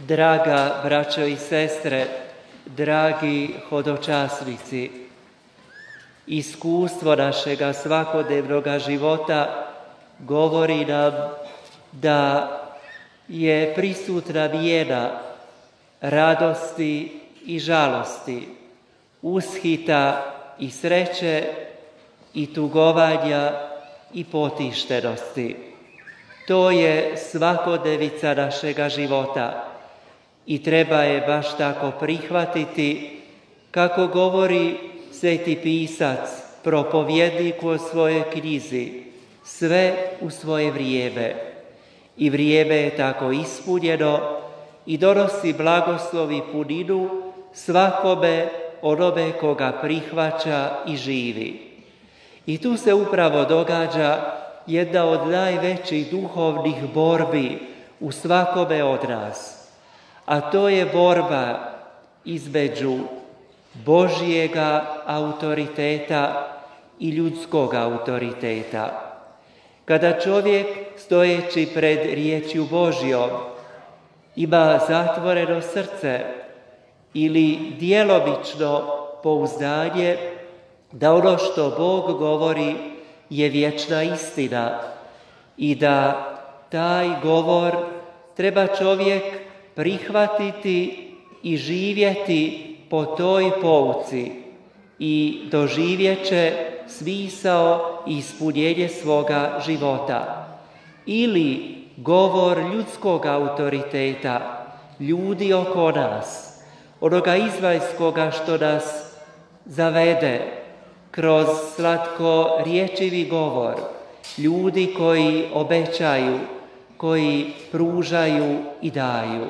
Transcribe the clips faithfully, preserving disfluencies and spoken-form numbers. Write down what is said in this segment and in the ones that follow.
Draga braćo i sestre, dragi hodočasnici, iskustvo našega svakodnevnoga života govori nam da je prisutna mijena radosti i žalosti, ushita i sreće i tugovanja i potištenosti. To je svakodnevica našega života i treba je baš tako prihvatiti, kako govori sveti pisac, propovjednik u svojoj knjizi, sve u svoje vrijeme. I vrijeme je tako ispunjeno i donosi blagoslov i puninu svakome onome koga prihvaća i živi. I tu se upravo događa jedna od najvećih duhovnih borbi u svakome od nas, a to je borba između Božjega autoriteta i ljudskog autoriteta. Kada čovjek, stojeći pred riječju Božjom, ima zatvoreno srce ili djelomično pouzdanje da ono što Bog govori je vječna istina i da taj govor treba čovjek prihvatiti i živjeti po toj pouci i doživjet će smisao i ispunjenje svoga života. Ili govor ljudskog autoriteta, ljudi oko nas, onoga izvanjskoga što nas zavede kroz slatko riječivi govor, ljudi koji obećaju, koji pružaju i daju.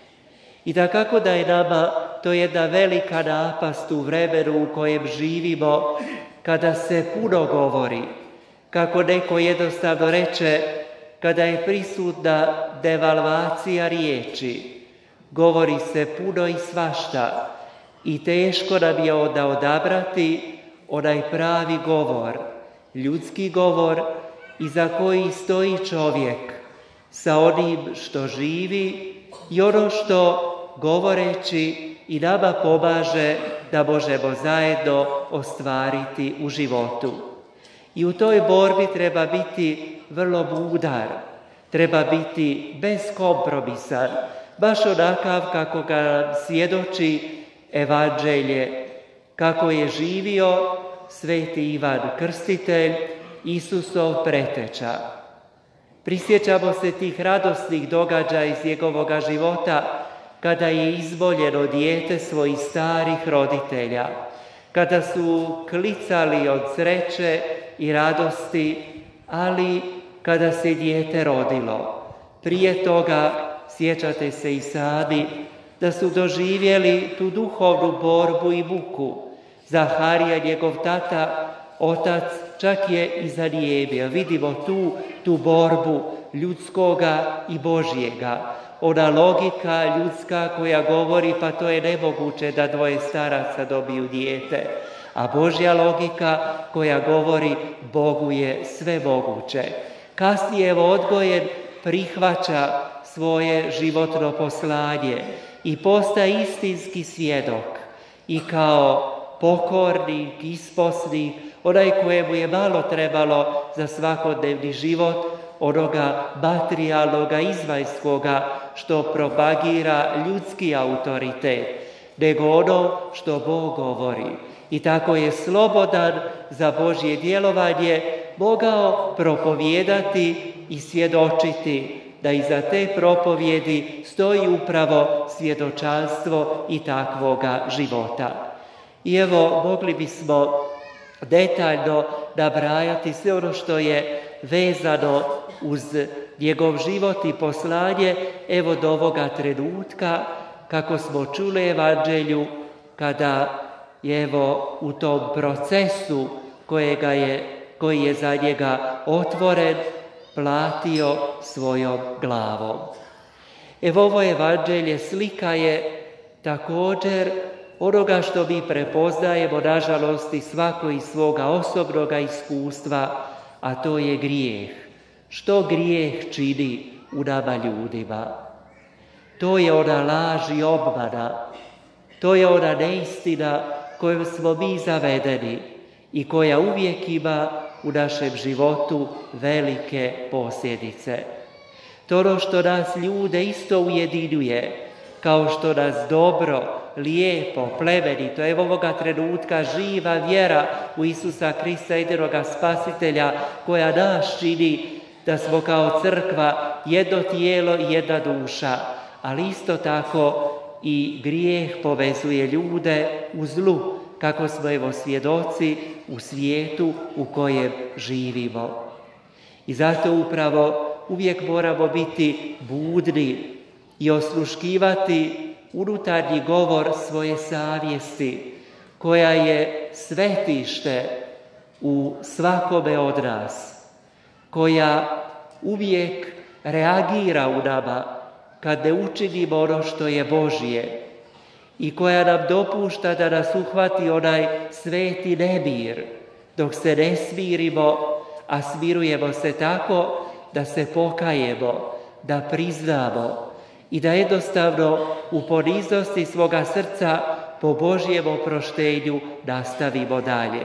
I dakako da je nama to jedna velika napast u vremenu u kojem živimo, kada se puno govori, kako neko jednostavno reče, kada je prisutna devalvacija riječi, govori se puno i svašta i teško nam je onda odabrati onaj pravi govor, ljudski govor iza koji stoji čovjek sa onim što živi i ono što govoreći i nama pomaže da možemo zajedno ostvariti u životu. I u toj borbi treba biti vrlo mudar, treba biti beskompromisan, baš onakav kako ga svjedoči Evanđelje, kako je živio sveti Ivan Krstitelj, Isusov preteča. Prisjećamo se tih radosnih događaja iz njegovoga života, kada je izvoljeno dijete svojih starih roditelja, kada su klicali od sreće i radosti, ali kada se dijete rodilo. Prije toga, sjećate se i sami, da su doživjeli tu duhovnu borbu i muku. Zaharija, njegov tata, otac, čak je i zanijemio. Vidimo tu, tu borbu ljudskoga i Božjega. Ona logika ljudska koja govori pa to je nemoguće da dvoje staraca dobiju dijete. A Božja logika koja govori Bogu je sve moguće. Kasnije evo odgojen prihvaća svoje životno poslanje i postaje istinski svjedok. I kao pokornik, isposnik, onaj kojemu je malo trebalo za svakodnevni život, onoga materijalnoga, izvanjskoga, što propagira ljudski autoritet, nego ono što Bog govori. I tako je slobodan za Božje djelovanje mogao propovijedati i svjedočiti da iza te propovjedi stoji upravo svjedočanstvo i takvoga života. I evo, mogli bismo detaljno nabrajati sve ono što je vezano uz njegov život i poslanje, evo do ovoga trenutka, kako smo čuli Evanđelju, kada je evo u tom procesu kojega je, koji je za njega otvoren, platio svojom glavom. Evo ovo Evanđelje slika je također onoga što mi prepoznajemo, nažalost, i svako iz svoga osobnoga iskustva, a to je grijeh. Što grijeh čini u nama ljudima? To je ona laž i obmana. To je ona neistina kojom smo mi zavedeni i koja uvijek ima u našem životu velike posljedice. To ono što nas ljude isto ujedinjuje, kao što nas dobro, lijepo, plemenito, evo ovoga trenutka živa vjera u Isusa Krista, jedinoga Spasitelja, koja nas čini da smo kao crkva jedno tijelo i jedna duša, ali isto tako i grijeh povezuje ljude u zlu, kako smo evo svjedoci u svijetu u kojem živimo. I zato upravo uvijek moramo biti budni i osluškivati unutarnji govor svoje savjesti, koja je svetište u svakome od nas, koja uvijek reagira u nama kad ne učinimo ono što je Božje i koja nam dopušta da nas uhvati onaj sveti nemir, dok se ne smirimo, a smirujemo se tako da se pokajemo, da priznamo i da jednostavno u poniznosti svoga srca po Božjem oproštenju nastavimo dalje.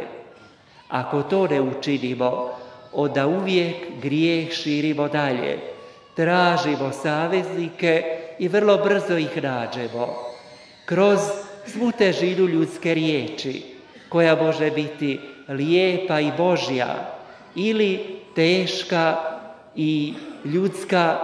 Ako to ne učinimo, onda uvijek grijeh širimo dalje, tražimo saveznike i vrlo brzo ih nađemo. Kroz svu težinu ljudske riječi, koja može biti lijepa i Božja, ili teška i ljudska,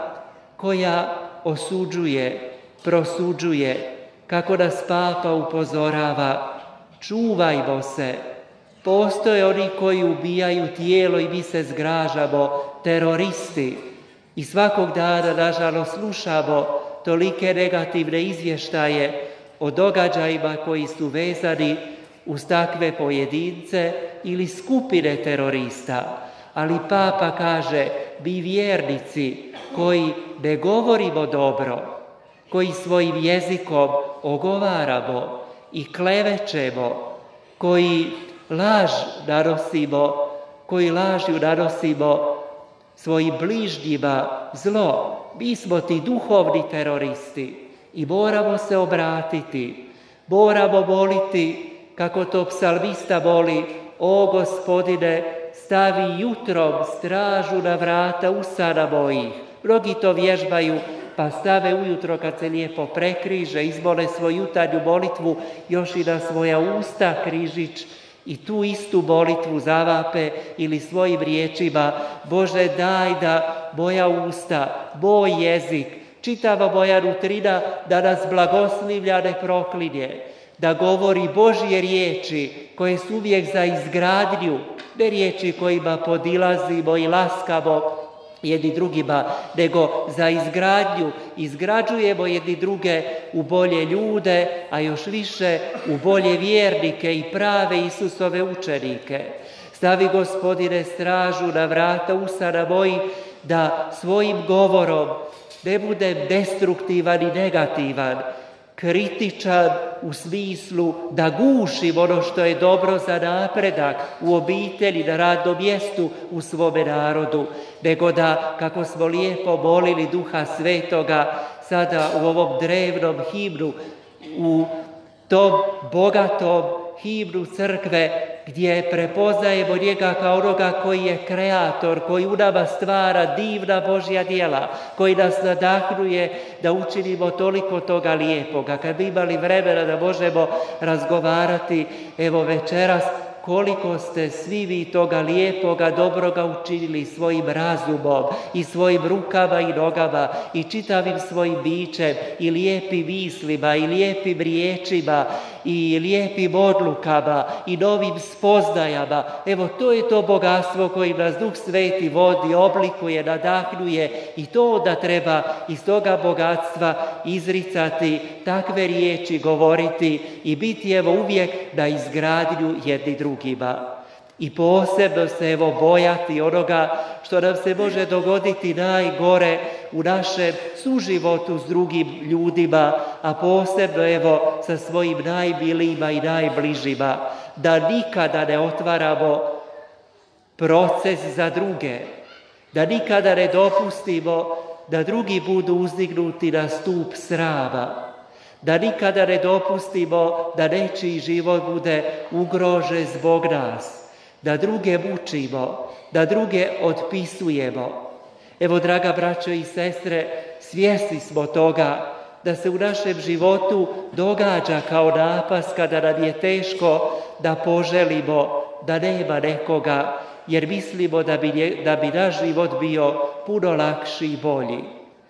koja osuđuje, prosuđuje, kako nas Papa upozorava, čuvajmo se. Postoje oni koji ubijaju tijelo i mi se zgražamo, teroristi. I svakog dana, nažalost, slušamo tolike negativne izvještaje o događajima koji su vezani uz takve pojedince ili skupine terorista. Ali Papa kaže, mi vjernici koji ne govorimo dobro, koji svojim jezikom ogovaramo i klevećemo, koji laž nanosimo, koji lažju nanosimo svojim bližnjima zlo, mi smo ti duhovni teroristi i moramo se obratiti, moramo moliti kako to psalmista moli, o Gospodine, stavi jutrom stražu na vrata usana mojih. Mnogi to vježbaju, pa stave ujutro kad se lijepo prekriže, izmole svoju jutarnju molitvu, još i na svoja usta križić i tu istu molitvu zavape ili svojim riječima, Bože daj da moja usta, moj jezik, čitava moja nutrina da nas blagoslivlja ne proklinje, da govori Božje riječi koje su uvijek za izgradnju, ne riječi kojima podilazimo i laskamo jedni drugima, nego za izgradnju. Izgrađujemo jedni druge u bolje ljude, a još više u bolje vjernike i prave Isusove učenike. Stavi, Gospodine, stražu na vrata usana mojih, da svojim govorom ne budem destruktivan i negativan, kritičan u smislu da gušim ono što je dobro za napredak u obitelji, na radnom mjestu, u svome narodu, nego da, kako smo lijepo molili Duha Svetoga, sada u ovom drevnom himnu, u tom bogatom himnu crkve, gdje prepoznajemo njega kao onoga koji je kreator, koji u nama stvara divna Božja djela, koji nas nadahnuje da učinimo toliko toga lijepoga. Kad bi imali vremena da možemo razgovarati, evo večeras, koliko ste svi vi toga lijepoga, dobroga učinili svojim razumom i svojim rukama i nogama i čitavim svojim bićem i lijepim mislima i lijepim riječima i lijepim odlukama i novim spoznajama. Evo, to je to bogatstvo kojim nas Duh Sveti vodi, oblikuje, nadahnuje i to onda treba iz toga bogatstva izricati, takve riječi govoriti i biti evo uvijek na izgradnju jedni drugima. I posebno se evo bojati onoga što nam se može dogoditi najgore u našem suživotu s drugim ljudima, a posebno evo sa svojim najmilijima i najbližima, da nikada ne otvaramo proces za druge, da nikada ne dopustimo da drugi budu uzdignuti na stup srama, da nikada ne dopustimo da nečiji život bude ugrožen zbog nas, da druge mučimo, da druge otpisujemo. Evo, draga braćo i sestre, svjesni smo toga da se u našem životu događa kao napas kada nam je teško da poželimo da nema nekoga, jer mislimo da bi, da bi naš život bio puno lakši i bolji.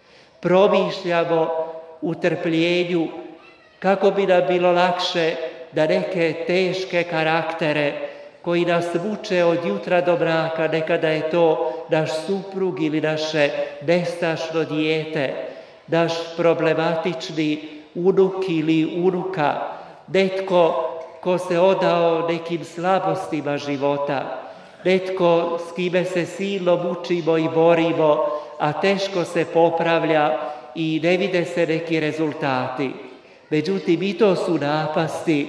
Promišljamo u trpljenju kako bi nam bilo lakše da neke teške karaktere koji nas muče od jutra do mraka, nekada je to naš suprug ili naše nestašno dijete, naš problematični unuk ili unuka, netko ko se odao nekim slabostima života, netko s kime se silno mučimo i borimo, a teško se popravlja i ne vide se neki rezultati. Međutim, i to su napasti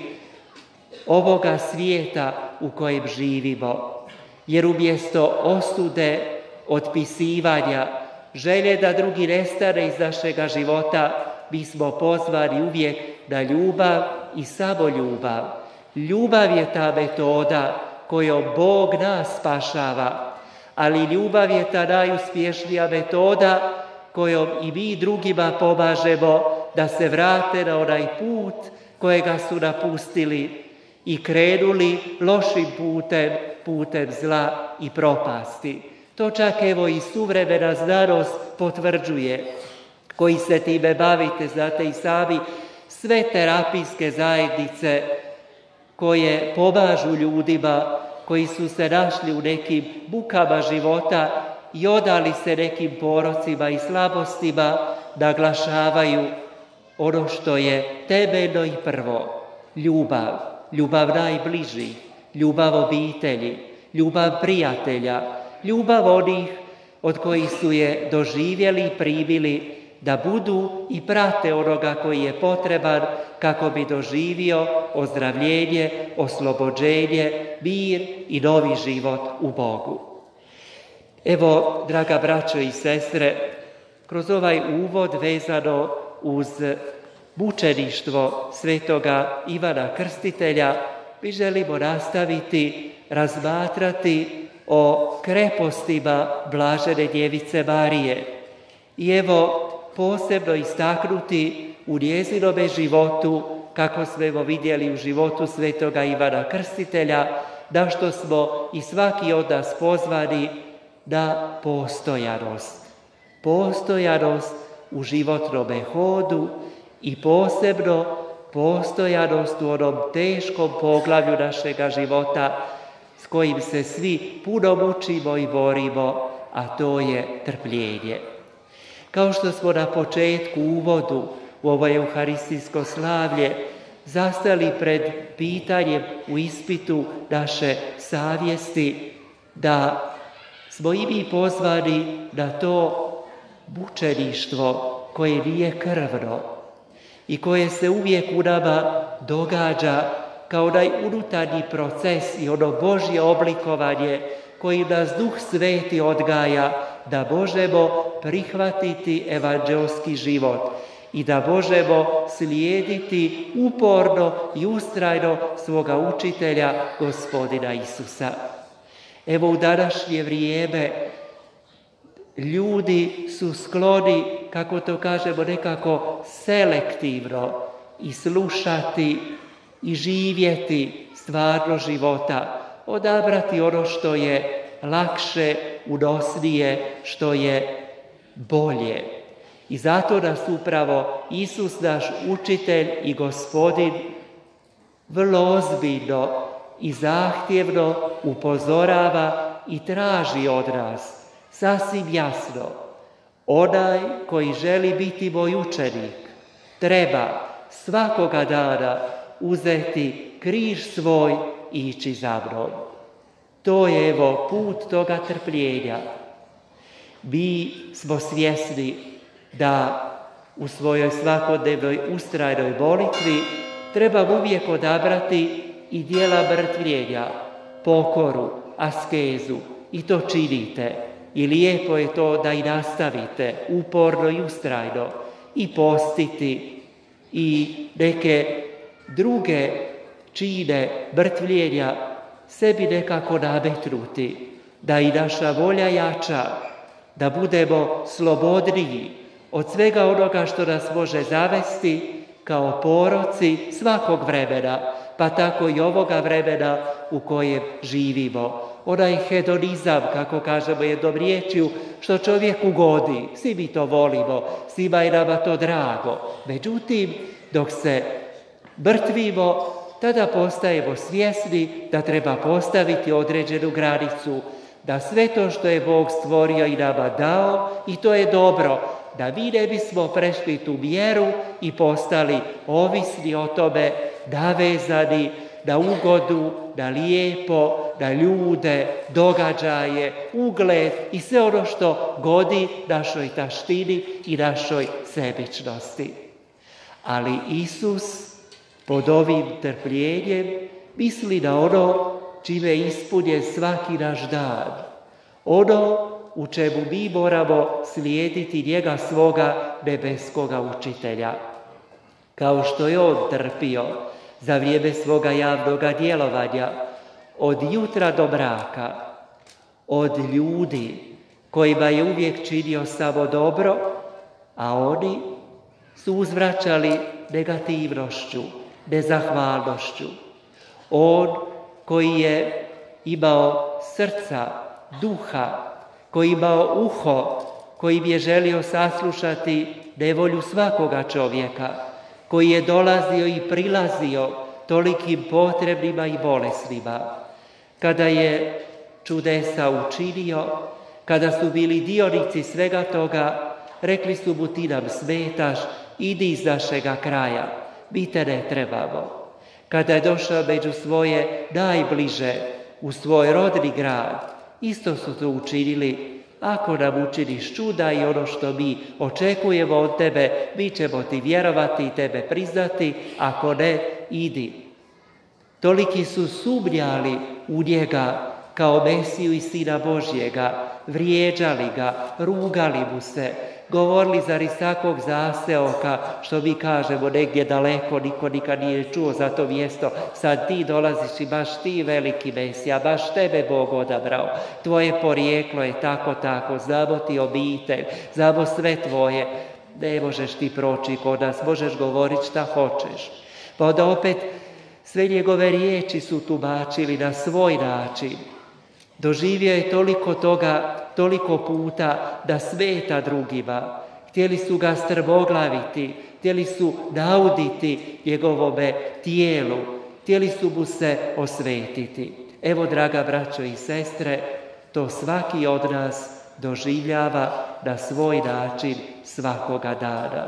ovoga svijeta u kojem živimo. Jer umjesto osude, otpisivanja, želje da drugi nestane iz našega života, mi smo pozvani uvijek na ljubav i samo ljubav. Ljubav je ta metoda kojom Bog nas spašava, ali ljubav je ta najuspješnija metoda kojom i mi drugima pomažemo da se vrate na onaj put kojega su napustili i krenuli lošim putem, putem zla i propasti. To čak evo i suvremena znanost potvrđuje, koji se time bavite, znate i sami, sve terapijske zajednice koje pomažu ljudima koji su se našli u nekim mukama života i odali se nekim porocima i slabostima, naglašavaju ono što je temeljno i prvo. Ljubav, ljubav najbližih, ljubav obitelji, ljubav prijatelja, ljubav onih od kojih su je doživjeli i primili da budu i prate onoga koji je potreban kako bi doživio ozdravljenje, oslobođenje, mir i novi život u Bogu. Evo, draga braćo i sestre, kroz ovaj uvod vezano uz mučeništvo svetoga Ivana Krstitelja, mi želimo nastaviti razmatrati o krepostima blažene djevice Marije. I evo, posebno istaknuti u njezinome životu, kako smo evo vidjeli u životu svetoga Ivana Krstitelja, na što smo i svaki od nas pozvani na postojanost. Postojanost u životnome hodu i posebno postojanost u onom teškom poglavlju našega života s kojim se svi puno mučimo i borimo, a to je trpljenje. Kao što smo na početku uvodu u ovo euharistijsko slavlje zastali pred pitanjem u ispitu naše savjesti, da smo i mi pozvani na to mučeništvo koje nije krvno i koje se uvijek u nama događa kao onaj unutarnji proces i ono Božje oblikovanje koji nas Duh Sveti odgaja da možemo prihvatiti evanđelski život i da možemo slijediti uporno i ustrajno svoga učitelja, Gospodina Isusa. Evo, u današnje vrijeme ljudi su skloni, kako to kažemo, nekako selektivno i slušati i živjeti stvarno života, odabrati ono što je lakše, unosnije, što je bolje. I zato nas upravo Isus, naš učitelj i Gospodin, vrlo ozbiljno i zahtjevno upozorava i traži od nas sasvim jasno: onaj koji želi biti moj učenik treba svakoga dana uzeti križ svoj i ići za mnom. To je evo put toga trpljenja. Mi smo svjesni da u svojoj svakodnevnoj ustrajnoj molitvi treba uvijek odabrati i djela mrtvljenja, pokoru, askezu, i to činite. i lijepo je to da i nastavite uporno i ustrajno i postiti i neke druge čine mrtvljenja sebi nekako nametnuti, da i naša volja jača, da budemo slobodniji od svega onoga što nas može zavesti kao poroci svakog vremena, pa tako i ovoga vremena u kojem živimo. Onaj hedonizam, kako kažemo jednom riječju, što čovjeku godi, svi mi to volimo, svima je nama to drago. Međutim, dok se mrtvimo, tada postajemo svjesni da treba postaviti određenu granicu, da sve to što je Bog stvorio i nama dao, i to je dobro, da mi ne bismo prešli tu mjeru i postali ovisni o tome, navezani na ugodu, na lijepo, na ljude, događaje, ugled i sve ono što godi našoj taštini i našoj sebičnosti. Ali Isus pod ovim trpljenjem misli na ono čime je ispunjen svaki naš dan. Ono u čemu mi moramo slijediti njega svoga nebeskoga učitelja. Kao što je on trpio za vrijeme svoga javnoga djelovanja, od jutra do mraka, od ljudi kojima je uvijek činio samo dobro, a oni su uzvraćali negativnošću, nezahvalnošću. On koji je imao srca, duha, koji imao uho, koji bi je želio saslušati nevolju svakoga čovjeka, koji je dolazio i prilazio tolikim potrebnima i bolesnima. Kada je čudesa učinio, kada su bili dionici svega toga, rekli su mu: ti nam smetaš, idi iz našega kraja, mi te ne trebamo. Kada je došao među svoje najbliže, u svoj rodni grad, isto su to učinili. Ako nam učiniš čuda i ono što mi očekujemo od tebe, mi ćemo ti vjerovati i tebe priznati, ako ne, idi. Toliki su sumnjali u njega kao Mesiju i Sina Božjega, vrijeđali ga, rugali mu se, govorili zar iz takvog zaseoka, što mi kažemo negdje daleko, niko nikad nije čuo za to mjesto, sad ti dolaziš i baš ti veliki Mesija, baš tebe Bog odabrao, tvoje porijeklo je tako, tako, znamo ti obitelj, znamo sve tvoje, ne možeš ti proći kod nas, možeš govoriti šta hoćeš. Pa onda opet sve njegove riječi su tumačili na svoj način. Doživio je toliko toga, toliko puta da smeta drugima. Htjeli su ga strmoglaviti, htjeli su nauditi njegovome tijelu, htjeli su mu se osvetiti. Evo, draga braćo i sestre, to svaki od nas doživljava na svoj način svakoga dana.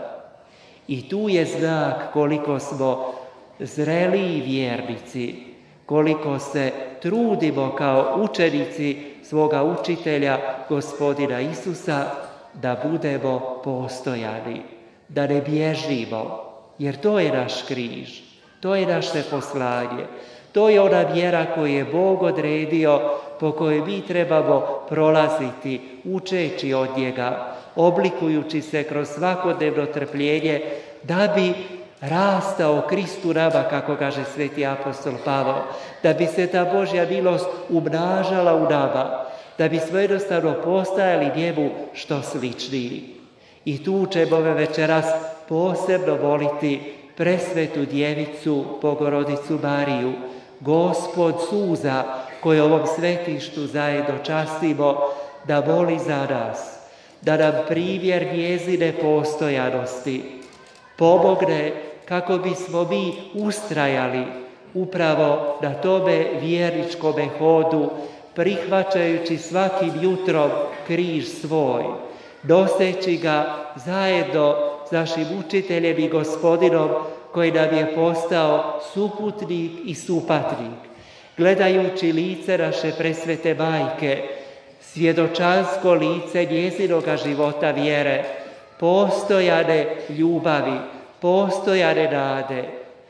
I tu je znak koliko smo zreliji vjernici, koliko se trudimo kao učenici svoga učitelja, Gospodina Isusa, da budemo postojani, da ne bježimo, jer to je naš križ, to je naše poslanje, to je ona vjera koju je Bog odredio, po kojoj mi trebamo prolaziti, učeći od njega, oblikujući se kroz svakodnevno trpljenje, da bi rastao Kristu nama, kako kaže sveti apostol Pavao, da bi se ta Božja milost umnažala u nama, da bismo jednostavno postajali njemu što sličniji. I tu ćemo ove večeras posebno voliti presvetu djevicu, Bogorodicu Mariju, Gospod suza, koju ovom svetištu zajedno častimo, da moli za nas, da nam primjer njezine postojanosti pomogne kako bismo mi ustrajali upravo na tome vjerničkome hodu, prihvaćajući svakim jutrom križ svoj, noseći ga zajedno s našim učiteljem i Gospodinom koji nam je postao suputnik i supatnik, gledajući lice naše presvete majke, svjedočansko lice njezinoga života vjere, postojane ljubavi, postojane nade,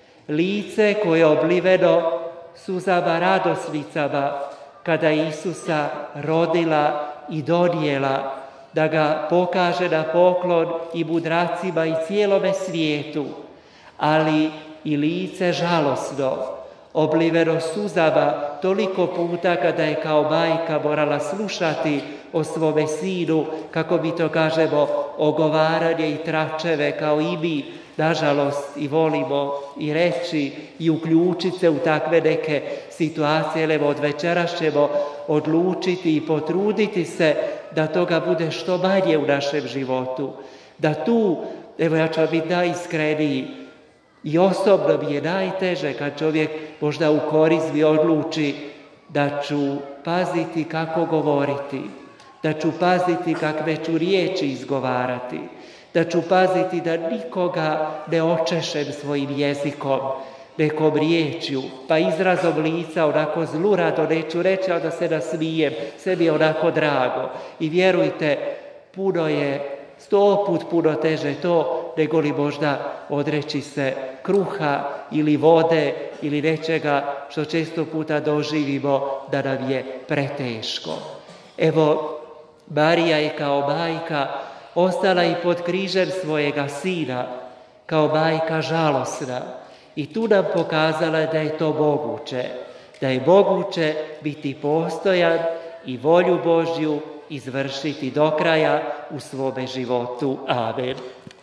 lice koje je obliveno suzama radosnicama kada je Isusa rodila i donijela da ga pokaže na poklon i mudracima i cijelome svijetu, ali i lice žalosno, obliveno suzama toliko puta kada je kao majka morala slušati o svome sinu, kako mi to kažemo, ogovaranje i tračeve, kao i mi, nažalost, i volimo i reći i uključiti se u takve neke situacije. Evo, od večeras ćemo odlučiti i potruditi se da toga bude što manje u našem životu. Da tu, evo ja ću biti najiskreniji, i osobno mi je najteže kad čovjek možda u korizmi odluči da ću paziti kako govoriti, da ću paziti kakve ću riječi izgovarati, da ću paziti da nikoga ne očešem svojim jezikom, nekom riječju, pa izrazom lica onako zlurado neću reći, ali da se nasmijem, sve mi je onako drago. I vjerujte, puno je, sto put puno teže to, nego li možda odreći se kruha ili vode ili nečega što često puta doživimo da nam je preteško. Evo, Marija je kao majka ostala i pod križem svojega sina, kao majka žalosna. I tu nam pokazala da je to moguće, da je moguće biti postojan i volju Božju izvršiti do kraja u svome životu. Amen.